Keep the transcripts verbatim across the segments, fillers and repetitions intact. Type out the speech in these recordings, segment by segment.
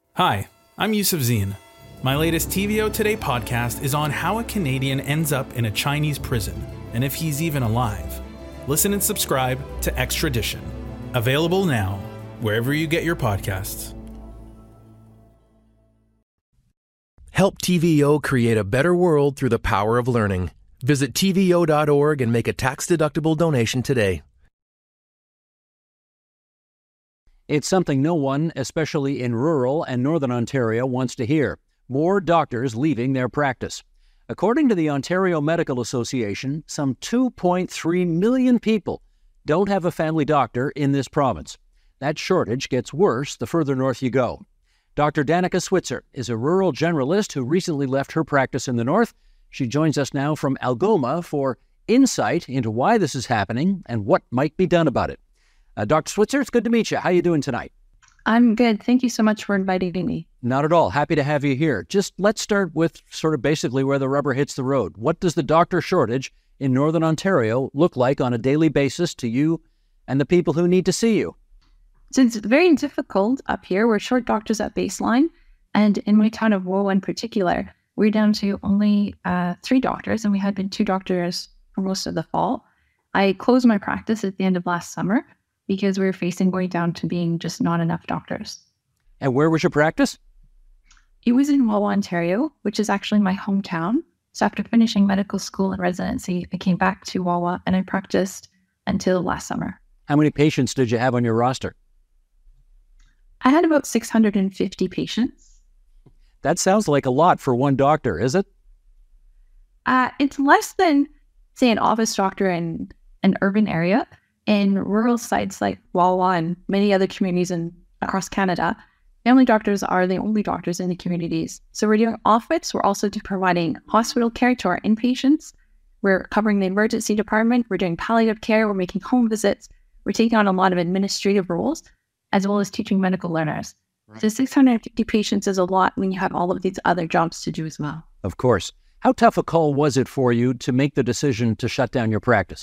Hi, I'm Yusuf Zine. My latest T V O Today podcast is on how a Canadian ends up in a Chinese prison and if he's even alive. Listen and subscribe to Extradition. Available now, wherever you get your podcasts. Help T V O create a better world through the power of learning. Visit T V O dot org and make a tax-deductible donation today. It's something no one, especially in rural and northern Ontario, wants to hear. More doctors leaving their practice. According to the Ontario Medical Association, some two point three million people don't have a family doctor in this province. That shortage gets worse the further north you go. Doctor Danica Switzer is a rural generalist who recently left her practice in the north. She joins us now from Algoma for insight into why this is happening and what might be done about it. Uh, Doctor Switzer, it's good to meet you. How are you doing tonight? I'm good. Thank you so much for inviting me. Not at all. Happy to have you here. Just let's start with sort of basically where the rubber hits the road. What does the doctor shortage in Northern Ontario look like on a daily basis to you and the people who need to see you? So it's very difficult up here. We're short doctors at baseline. And in my town of Wawa in particular, we're down to only uh, three doctors, and we had been two doctors for most of the fall. I closed my practice at the end of last summer because we were facing going down to being just not enough doctors. And where was your practice? It was in Wawa, Ontario, which is actually my hometown. So after finishing medical school and residency, I came back to Wawa and I practiced until last summer. How many patients did you have on your roster? I had about six hundred fifty patients. That sounds like a lot for one doctor, is it? Uh, it's less than, say, an office doctor in an urban area. In rural sites like Wawa and many other communities in, across Canada, family doctors are the only doctors in the communities. So we're doing office. We're also providing hospital care to our inpatients. We're covering the emergency department. We're doing palliative care. We're making home visits. We're taking on a lot of administrative roles, as well as teaching medical learners. Right. So six hundred fifty patients is a lot when you have all of these other jobs to do as well. Of course. How tough a call was it for you to make the decision to shut down your practice?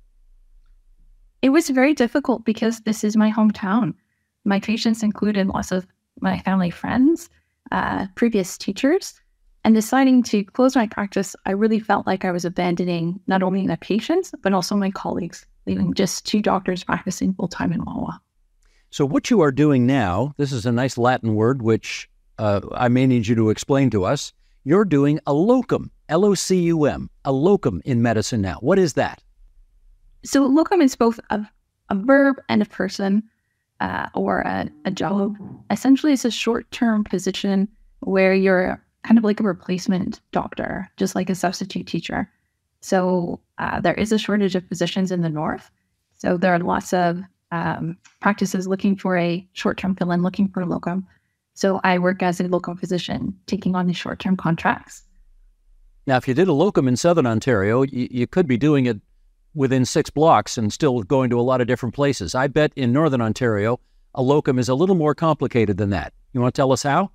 It was very difficult because this is my hometown. My patients included lots of my family friends, uh, previous teachers, and deciding to close my practice, I really felt like I was abandoning not only my patients, but also my colleagues, leaving just two doctors practicing full-time in Wawa. So what you are doing now, this is a nice Latin word, which uh, I may need you to explain to us. You're doing a locum, L O C U M, a locum in medicine now. What is that? So locum is both a, a verb and a person uh, or a, a job. Essentially, it's a short-term position where you're kind of like a replacement doctor, just like a substitute teacher. So uh, there is a shortage of physicians in the north. So there are lots of um, practices looking for a short-term fill-in, looking for a locum. So I work as a locum physician, taking on these short-term contracts. Now, if you did a locum in Southern Ontario, you, you could be doing it within six blocks and still going to a lot of different places. I bet in Northern Ontario, a locum is a little more complicated than that. You want to tell us how?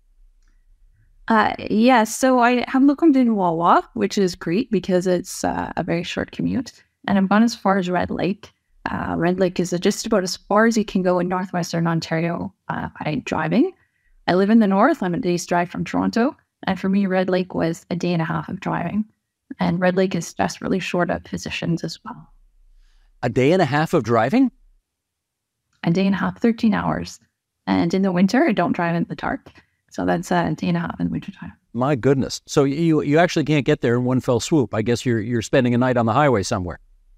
Uh, yes. Yeah, so I have locumed in Wawa, which is great because it's uh, a very short commute. And I've gone as far as Red Lake. Uh, Red Lake is just about as far as you can go in northwestern Ontario uh, by driving. I live in the north. I'm a day's drive from Toronto. And for me, Red Lake was a day and a half of driving. And Red Lake is just really short of physicians as well. A day and a half of driving? A day and a half, thirteen hours. And in the winter, I don't drive in the dark. So that's a day and a half in winter time. My goodness. So you you actually can't get there in one fell swoop. I guess you're you're spending a night on the highway somewhere.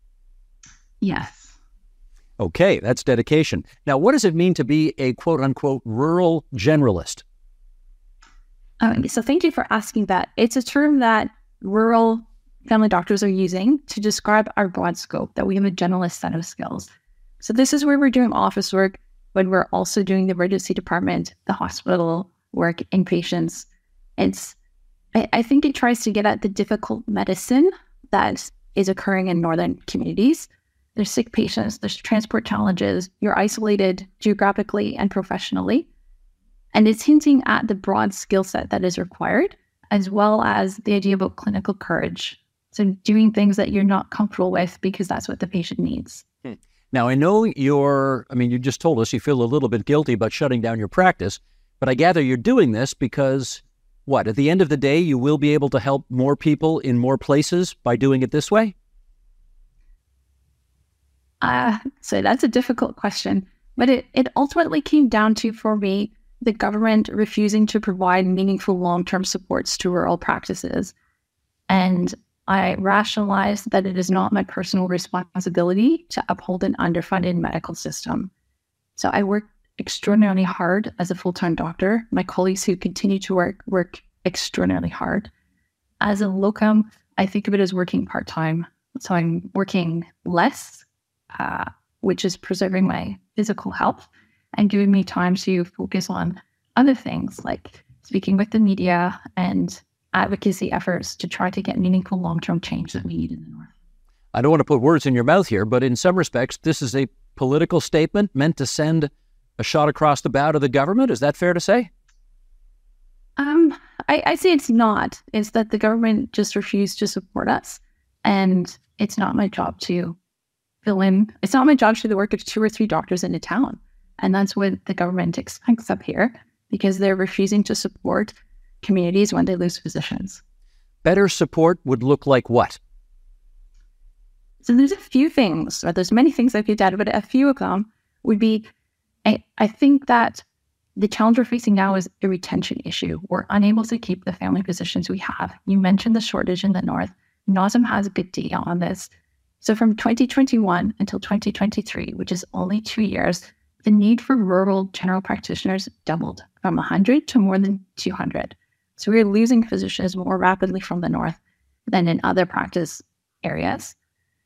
Yes. Okay, that's dedication. Now, what does it mean to be a quote-unquote rural generalist? Um, so thank you for asking that. It's a term that rural family doctors are using to describe our broad scope, that we have a generalist set of skills. So this is where we're doing office work, but we're also doing the emergency department, the hospital work, inpatients. It's, I, I think it tries to get at the difficult medicine that is occurring in northern communities. There's sick patients, there's transport challenges, you're isolated geographically and professionally. And it's hinting at the broad skill set that is required, as well as the idea about clinical courage. So doing things that you're not comfortable with because that's what the patient needs. Hmm. Now, I know you're, I mean, you just told us you feel a little bit guilty about shutting down your practice, But I gather you're doing this because, what, at the end of the day, you will be able to help more people in more places by doing it this way? Uh, so that's a difficult question. But it, it ultimately came down to, for me, the government refusing to provide meaningful long-term supports to rural practices. And I rationalized that it is not my personal responsibility to uphold an underfunded medical system. So I worked extraordinarily hard as a full-time doctor. My colleagues who continue to work, work extraordinarily hard. As a locum, I think of it as working part-time. So I'm working less, uh, which is preserving my physical health and giving me time to focus on other things like speaking with the media and advocacy efforts to try to get meaningful long-term change that we need in the North. I don't want to put words in your mouth here, but in some respects, this is a political statement meant to send a shot across the bow to the government. Is that fair to say? Um, I, I say it's not. It's that the government just refused to support us, and it's not my job to fill in. It's not my job to do the work of two or three doctors in a town. And that's what the government expects up here, because they're refusing to support communities when they lose physicians. Better support would look like what? So there's a few things, or there's many things I could add, but a few of them would be, I, I think that the challenge we're facing now is a retention issue. We're unable to keep the family physicians we have. You mentioned the shortage in the North. NOSM has good data on this. So from twenty twenty-one until twenty twenty-three, which is only two years, the need for rural general practitioners doubled from one hundred to more than two hundred. So we're losing physicians more rapidly from the North than in other practice areas.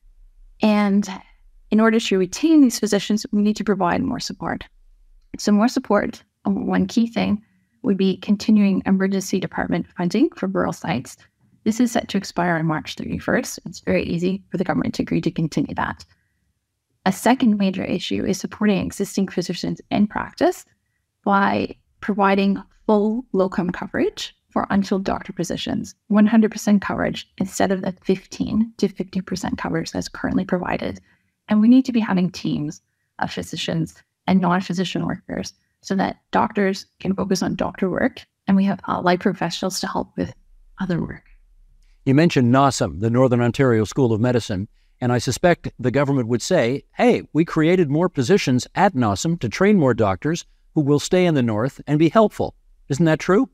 And in order to retain these physicians, we need to provide more support. So more support, one key thing, would be continuing emergency department funding for rural sites. This is set to expire on March thirty-first. It's very easy for the government to agree to continue that. A second major issue is supporting existing physicians in practice by providing full locum coverage for unfilled doctor positions, one hundred percent coverage instead of the fifteen to fifty percent coverage that's currently provided. And we need to be having teams of physicians and non-physician workers so that doctors can focus on doctor work and we have allied professionals to help with other work. You mentioned NOSM, the Northern Ontario School of Medicine, and I suspect the government would say, hey, we created more positions at NOSM to train more doctors who will stay in the North and be helpful. Isn't that true?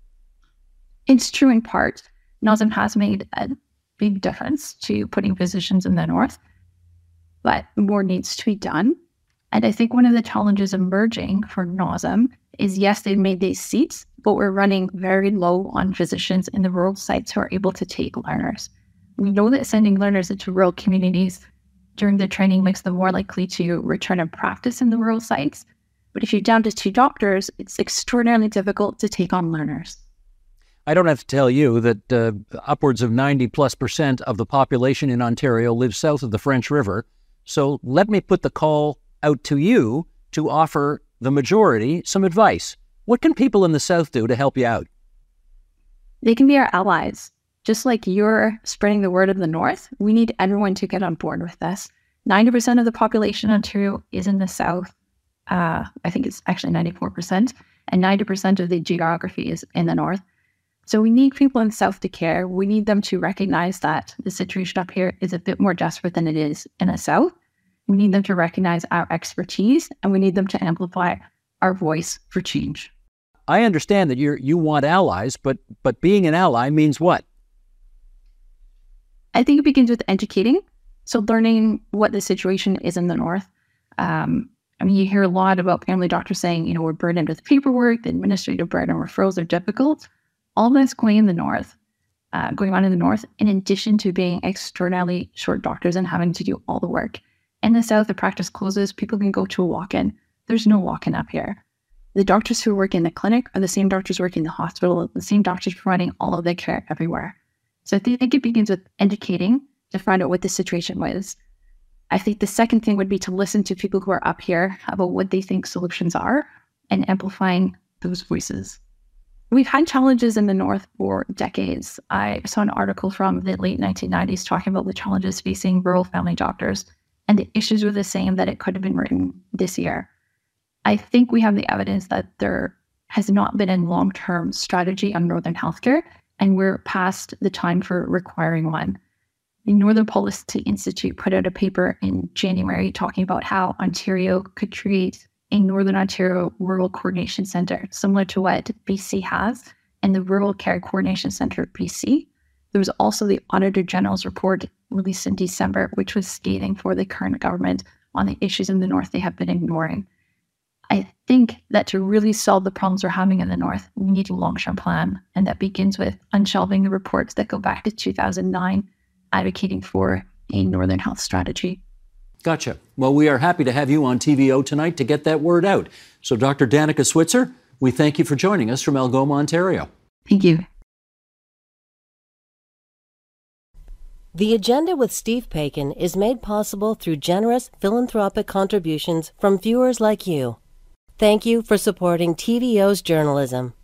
It's true in part. NOSM has made a big difference to putting physicians in the North, but more needs to be done. And I think one of the challenges emerging for NOSM is, yes, they've made these seats, but we're running very low on physicians in the rural sites who are able to take learners. We know that sending learners into rural communities during the training makes them more likely to return and practice in the rural sites. But if you're down to two doctors, it's extraordinarily difficult to take on learners. I don't have to tell you that uh, upwards of ninety plus percent of the population in Ontario lives south of the French River. So let me put the call out to you to offer the majority some advice. What can people in the South do to help you out? They can be our allies. Just like you're spreading the word of the North, we need everyone to get on board with this. ninety percent of the population in Ontario is in the South. Uh, I think it's actually ninety-four percent. And ninety percent of the geography is in the North. So we need people in the South to care. We need them to recognize that the situation up here is a bit more desperate than it is in the South. We need them to recognize our expertise, and we need them to amplify our voice for change. I understand that you you want allies, but but being an ally means what? I think it begins with educating. So learning what the situation is in the North. Um, I mean, you hear a lot about family doctors saying, you know, we're burdened with paperwork, the administrative burden, referrals are difficult. All that's going in the North, uh, going on in the North, in addition to being extraordinarily short doctors and having to do all the work. In the South, the practice closes, people can go to a walk-in. There's no walk-in up here. The doctors who work in the clinic are the same doctors working in the hospital, the same doctors providing all of their care everywhere. So I think it begins with educating to find out what the situation was. I think the second thing would be to listen to people who are up here about what they think solutions are and amplifying those voices. We've had challenges in the North for decades. I saw an article from the late nineteen nineties talking about the challenges facing rural family doctors, and the issues were the same that it could have been written this year. I think we have the evidence that there has not been a long-term strategy on Northern healthcare, and we're past the time for requiring one. The Northern Policy Institute put out a paper in January talking about how Ontario could create a Northern Ontario Rural Coordination Centre, similar to what B C has, and the Rural Care Coordination Centre of B C. There was also the Auditor General's report released in December, which was scathing for the current government on the issues in the North they have been ignoring. I think that to really solve the problems we're having in the North, we need a long-term plan, and that begins with unshelving the reports that go back to two thousand nine, advocating for a Northern health strategy. Gotcha. Well, we are happy to have you on T V O tonight to get that word out. So, Doctor Danica Switzer, we thank you for joining us from Algoma, Ontario. Thank you. The Agenda with Steve Paikin is made possible through generous philanthropic contributions from viewers like you. Thank you for supporting T V O's journalism.